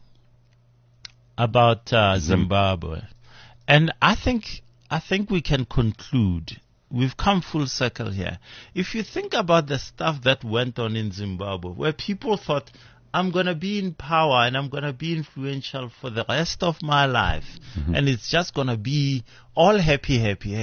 Zimbabwe. And I think we can conclude. We've come full circle here. If you think about the stuff that went on in Zimbabwe, where people thought, I'm going to be in power and I'm going to be influential for the rest of my life. And it's just going to be all happy.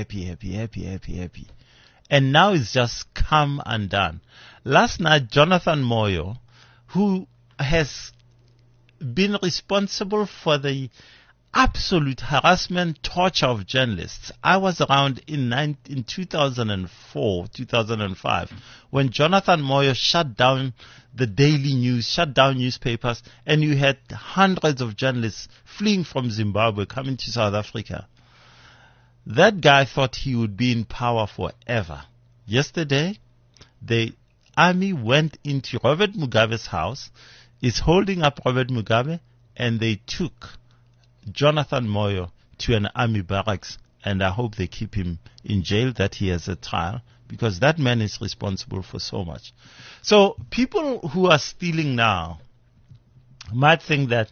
And now it's just come undone. Last night, Jonathan Moyo, who has been responsible for the absolute harassment, torture of journalists. I was around in 2004, 2005, when Jonathan Moyo shut down the Daily News, shut down newspapers, and you had hundreds of journalists fleeing from Zimbabwe, coming to South Africa. That guy thought he would be in power forever. Yesterday, the army went into Robert Mugabe's house, is holding up Robert Mugabe, and they took Jonathan Moyo to an army barracks, and I hope they keep him in jail, that he has a trial, because that man is responsible for so much. So people who are stealing now might think that,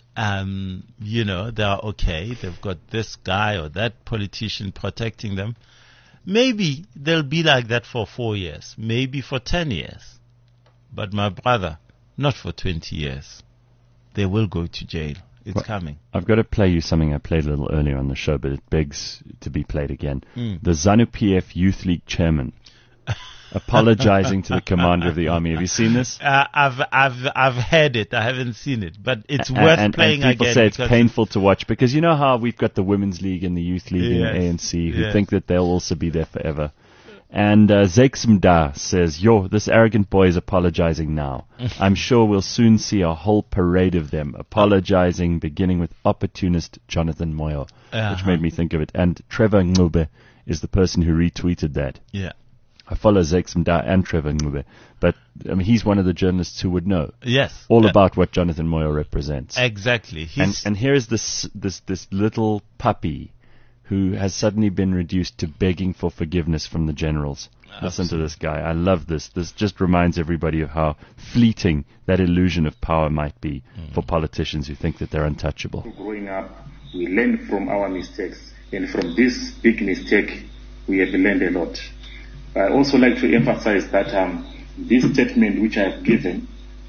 they are okay. They've got this guy or that politician protecting them. Maybe they'll be like that for 4 years, maybe for 10 years. But my brother, not for 20 years. They will go to jail. It's coming. I've got to play you something I played a little earlier on the show, but it begs to be played again. The ZANU-PF Youth League chairman apologizing to the commander of the army. Have you seen this? I've heard it. I haven't seen it, but it's worth playing and people again. Say it's painful to watch, because you know how we've got the Women's League and the Youth League in the ANC who think that they'll also be there forever. And Zakes Mda says, this arrogant boy is apologizing now. I'm sure we'll soon see a whole parade of them apologizing, beginning with opportunist Jonathan Moyo, which made me think of it. And Trevor Ngube is the person who retweeted that. Yeah. I follow Zakes Mda and Trevor Ngube, but he's one of the journalists who would know all about what Jonathan Moyo represents. Exactly. And here is this little puppy who has suddenly been reduced to begging for forgiveness from the generals. Listen to this guy. I love this. This just reminds everybody of how fleeting that illusion of power might be for politicians who think that they're untouchable. Growing up, we learn from our mistakes, and from this big mistake, we have learned a lot. I also like to emphasize that this statement which I have given,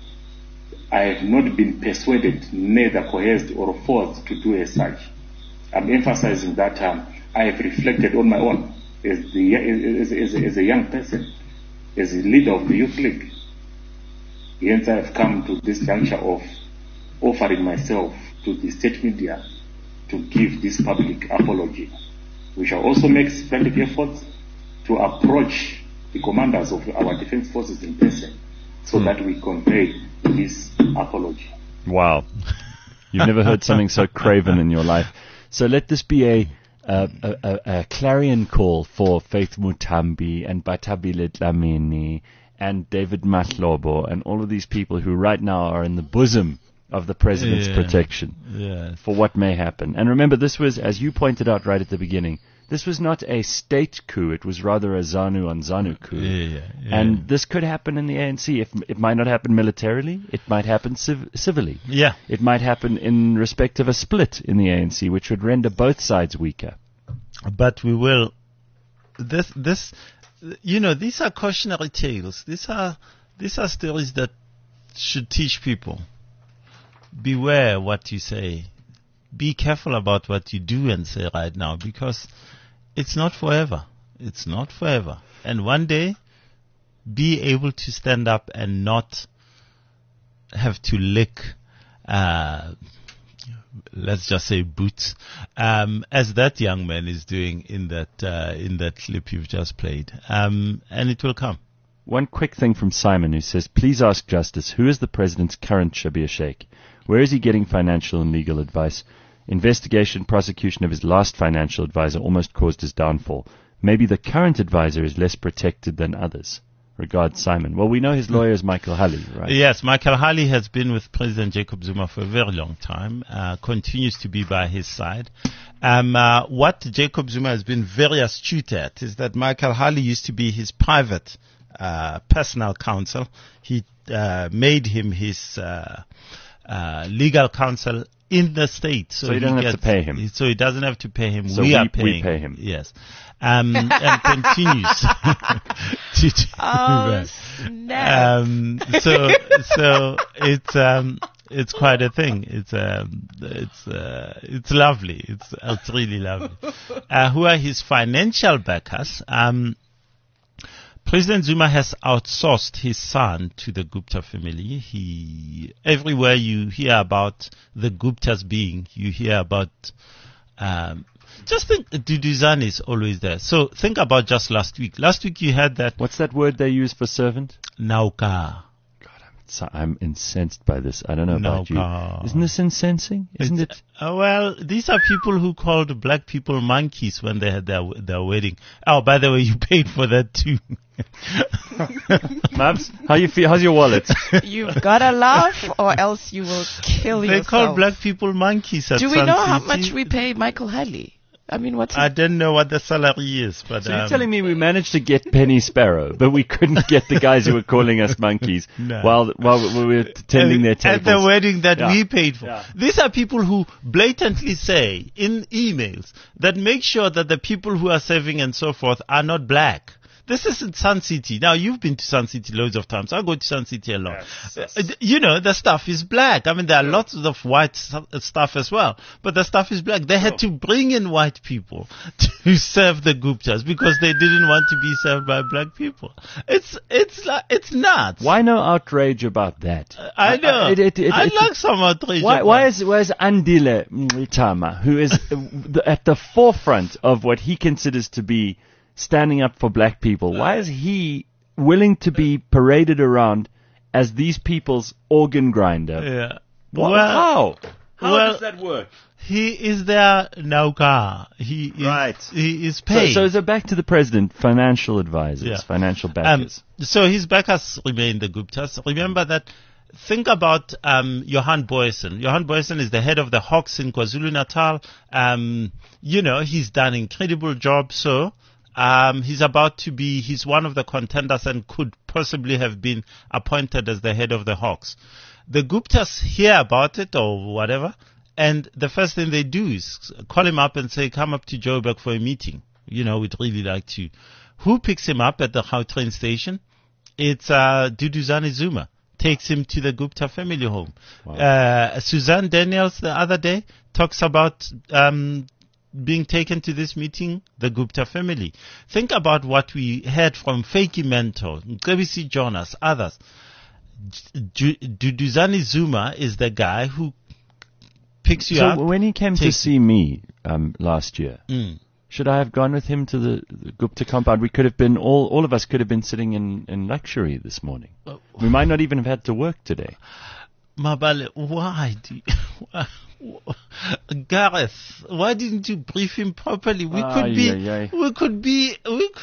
I have not been persuaded, neither coerced or forced to do as such. I'm emphasizing that I have reflected on my own as a young person, as a leader of the Youth League. Hence I have come to this juncture of offering myself to the state media to give this public apology. We shall also make splendid efforts to approach the commanders of our defense forces in person so that we convey this apology. Wow. You've never heard something so craven in your life. So let this be a clarion call for Faith Mutambi and Batabile Dlamini and David Mahlobo and all of these people who right now are in the bosom of the president's protection for what may happen. And remember, this was, as you pointed out right at the beginning, this was not a state coup. It was rather a ZANU on ZANU coup. And this could happen in the ANC. It might not happen militarily. It might happen civilly. Yeah. It might happen in respect of a split in the ANC, which would render both sides weaker. But we will. These are cautionary tales. These are stories that should teach people. Beware what you say. Be careful about what you do and say right now, because it's not forever. It's not forever. And one day, be able to stand up and not have to lick, let's just say boots, as that young man is doing in that clip you've just played. And it will come. One quick thing from Simon, who says, please ask Justice, who is the president's current Shabir Sheikh? Where is he getting financial and legal advice? Investigation, prosecution of his last financial advisor almost caused his downfall. Maybe the current advisor is less protected than others. Regards, Simon. Well, we know his lawyer is Michael Hulley, right? Yes, Michael Hulley has been with President Jacob Zuma for a very long time, continues to be by his side. What Jacob Zuma has been very astute at is that Michael Hulley used to be his private personal counsel. He made him his legal counsel in the state. So he doesn't have to pay him. So he doesn't have to pay him. So we pay him. Yes. And continues to do that. So it's quite a thing. It's lovely. It's really lovely. Who are his financial backers? President Zuma has outsourced his son to the Gupta family. Everywhere you hear about the Guptas being, you hear about, just think, Duduzane is always there. So think about just last week. Last week you had that. What's that word they use for servant? Nauka. God, I'm So I'm incensed by this. I don't know about you. God. Isn't this incensing? Isn't it? Well, these are people who called black people monkeys when they had their wedding. Oh, by the way, you paid for that too. Mabs, how you feel? How's your wallet? You've got to laugh or else you will kill They yourself. call black people monkeys at Do we Sun know how City. much we pay Michael Halley? I mean, what's I don't know what the salary is, but So you're telling me we managed to get Penny Sparrow, but we couldn't get the guys who were calling us monkeys No. while we were tending their tables. at the wedding that Yeah. we paid for. Yeah. These are people who blatantly say in emails that make sure that the people who are serving and so forth are not black. This is in Sun City. Now, you've been to Sun City loads of times. I go to Sun City a lot. You know, the stuff is black. I mean, there are lots of white stuff as well, but the stuff is black. They had to bring in white people to serve the Guptas because they didn't want to be served by black people. It's nuts. Why no outrage about that? I know. I like some outrage. Why is Andile Mchama, who is at the forefront of what he considers to be standing up for black people, why is he willing to be paraded around as these people's organ grinder? Yeah. How? How well, does that work? He is their Nauka. He is paid. So back to the president, financial advisors, Yeah. financial backers. So his backers remain the Guptas. Remember that. Think about Johan Boysen. Johan Boysen is the head of the Hawks in KwaZulu-Natal. You know, he's done an incredible job. So he's one of the contenders and could possibly have been appointed as the head of the Hawks. The Guptas hear about it or whatever, and the first thing they do is call him up and say, come up to Joburg for a meeting. You know, we'd really like to. Who picks him up at the Gautrain station? It's Duduzane Zuma. Takes him to the Gupta family home. Wow. Suzanne Daniels the other day talks about being taken to this meeting, the Gupta family. Think about what we heard from Fakey Mentor, Mcebisi Jonas, others. Duduzane Zuma is the guy who picks you up. So when he came to see me last year, should I have gone with him to the Gupta compound? We could have been, all of us could have been sitting in luxury this morning. We might not even have had to work today. Mabale, why do you, Gareth, why didn't you brief him properly? We could be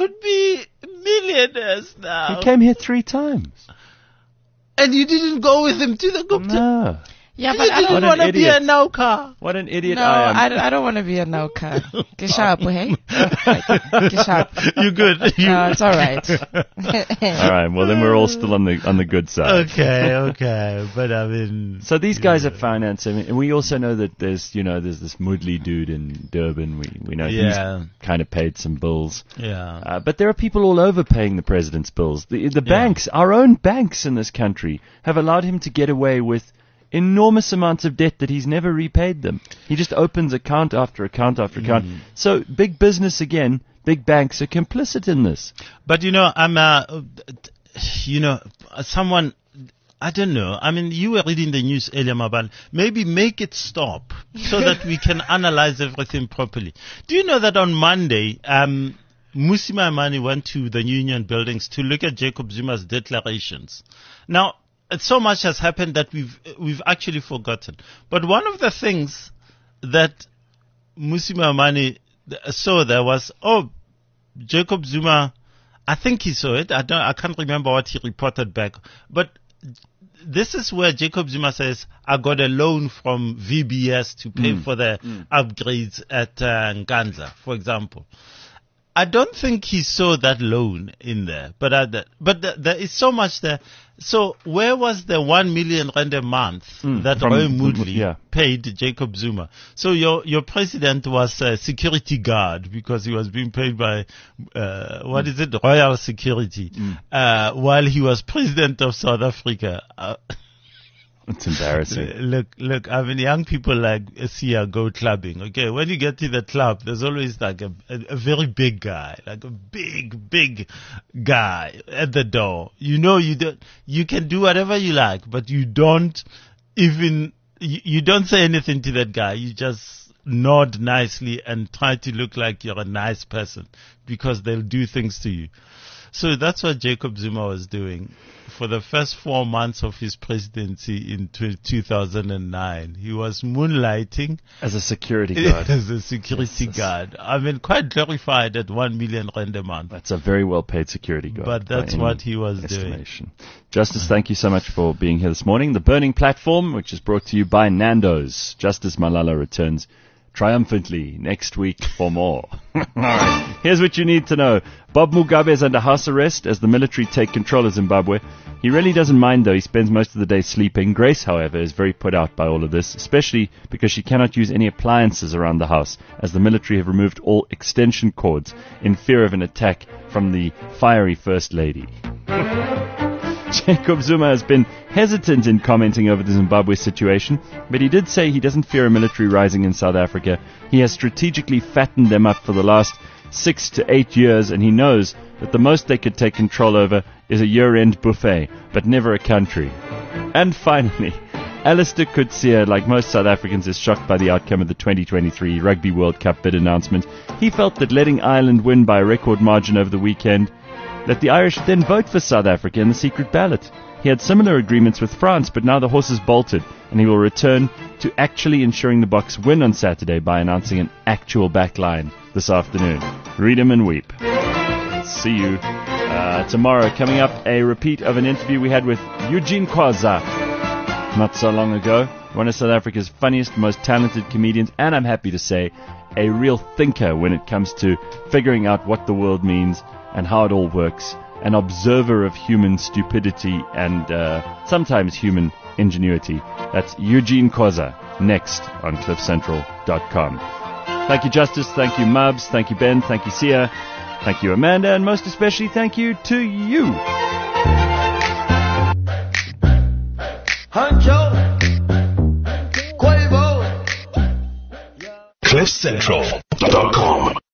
millionaires now. He came here 3 times. And you didn't go with him to the Gupta? No. Yeah, You but I didn't don't want to be a Nauka. What an idiot No, I am. I don't want to be a Nauka. Kishapu, hey? Kishapu. You good? No, it's all right. All right, well then we're all still on the good side. Okay. But I mean... So these guys are finance, and we also know that there's this Moodley dude in Durban. We know he's kind of paid some bills. Yeah. But there are people all over paying the president's bills. The banks, our own banks in this country, have allowed him to get away with enormous amounts of debt that he's never repaid them. He just opens account after account after account. So big business again, big banks are complicit in this. But someone, I don't know. I mean, you were reading the news earlier, Mabal. Maybe make it stop so that we can analyze everything properly. Do you know that on Monday, Musi Maimane went to the union buildings to look at Jacob Zuma's declarations? Now, so much has happened that we've actually forgotten. But one of the things that Musi Maimane saw there was, Jacob Zuma, I think he saw it. I can't remember what he reported back. But this is where Jacob Zuma says, I got a loan from VBS to pay for the upgrades at Nkandla, for example. I don't think he saw that loan in there, but there is so much there. So where was the 1 million rand a month that Roy Moodley paid Jacob Zuma? So your president was a security guard because he was being paid by Royal Security while he was president of South Africa. It's embarrassing. Look, I mean, young people like Sia go clubbing. Okay, when you get to the club, there's always like a very big guy, like a big guy at the door. You know, you can do whatever you like, but you don't say anything to that guy. You just nod nicely and try to look like you're a nice person because they'll do things to you. So that's what Jacob Zuma was doing. For the first 4 months of his presidency in 2009, he was moonlighting as a security guard. As a security guard. I mean, quite glorified at 1 million rand a month. That's a very well-paid security guard. But that's what he was doing. Justice, thank you so much for being here this morning. The Burning Platform, which is brought to you by Nando's. Justice Malala returns triumphantly next week for more. All right. Here's what you need to know. Bob Mugabe is under house arrest as the military take control of Zimbabwe. He really doesn't mind, though. He spends most of the day sleeping. Grace, however, is very put out by all of this, especially because she cannot use any appliances around the house, as the military have removed all extension cords in fear of an attack from the fiery First Lady. Jacob Zuma has been hesitant in commenting over the Zimbabwe situation, but he did say he doesn't fear a military rising in South Africa. He has strategically fattened them up for the last 6 to 8 years, and he knows that the most they could take control over is a year-end buffet, but never a country. And finally, Alistair Coetzee, like most South Africans, is shocked by the outcome of the 2023 Rugby World Cup bid announcement. He felt that letting Ireland win by a record margin over the weekend, that the Irish would then vote for South Africa in the secret ballot. He had similar agreements with France, but now the horse has bolted, and he will return to actually ensuring the Boks win on Saturday by announcing an actual back line this afternoon. Read him and weep. See you tomorrow. Coming up, a repeat of an interview we had with Eugene Kwaza not so long ago. One of South Africa's funniest, most talented comedians, and I'm happy to say, a real thinker when it comes to figuring out what the world means and how it all works, an observer of human stupidity and sometimes human ingenuity. That's Eugene Kwaza, next on CliffCentral.com. Thank you, Justice. Thank you, Mubs. Thank you, Ben. Thank you, Sia. Thank you, Amanda. And most especially, thank you to you. CliffCentral.com